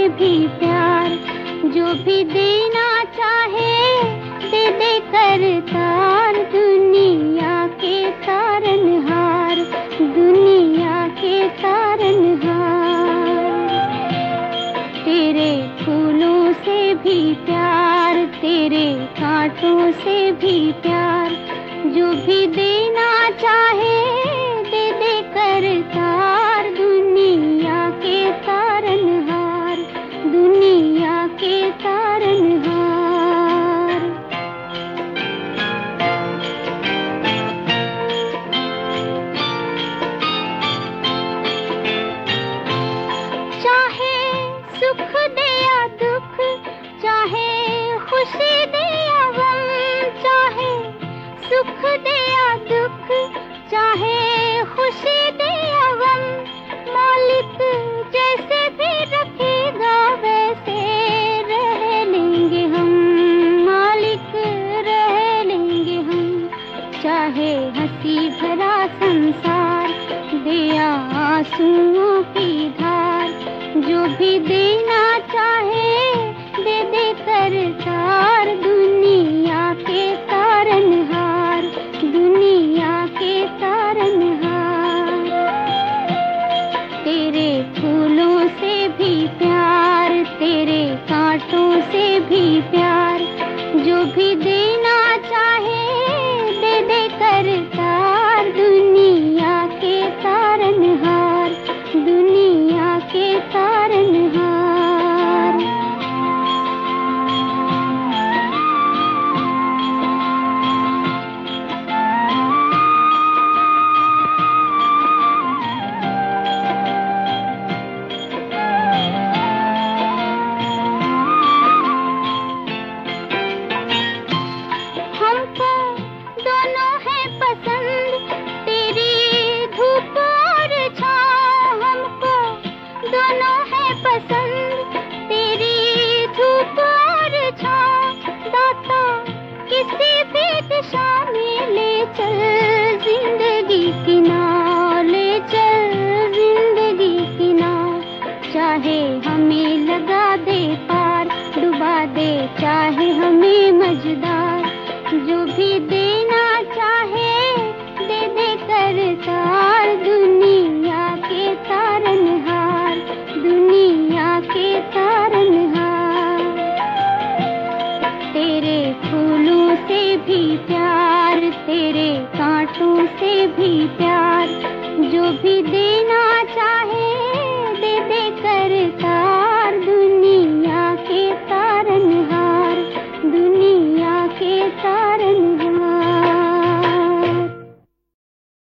भी प्यार, जो भी देना चाहे दे दे करतार। दुनिया के तारनहार, दुनिया के तारनहार। तेरे फूलों से भी प्यार, तेरे कांटों से भी प्यार, जो भी देना चाहे दे दे करतार। दुनिया के तारनहार, दुनिया के तारनहार। चाहे सुख दे या दुख, चाहे खुशी दे या गम, चाहे सुख दे या दुख, चाहे खुशी दे या गम, मालिक जैसे भी रखेगा वैसे रह लेंगे हम, मालिक रह लेंगे हम। चाहे हंसी भरा संसार दे या आंसुओं की धार, जो भी देना चाहे दे दे करतार। दुनिया के तारनहार, दुनिया के तारनहार। तेरे फूलों से भी प्यार, तेरे कांटों से भी प्यार, जो भी देना चाहे दे दे करतार। दुनिया के तारनहार, दुनिया के तारनहार। हमको दोनों है पसंद, तेरी धूप और छाँव। हमको दोनों है पसंद, तेरी धूप और छाँव। दाता किसी भी दिशा में ले चल जिंदगी की नाव, ले चल जिंदगी की नाव। चाहे हमें लगा दे पार, डुबा दे चाहे हमें मझधार, जो भी देना चाहे दे दे करतार। दुनिया के तारनहार, दुनिया के तारनहार। तेरे फूलों से भी प्यार, तेरे कांटों से भी प्यार,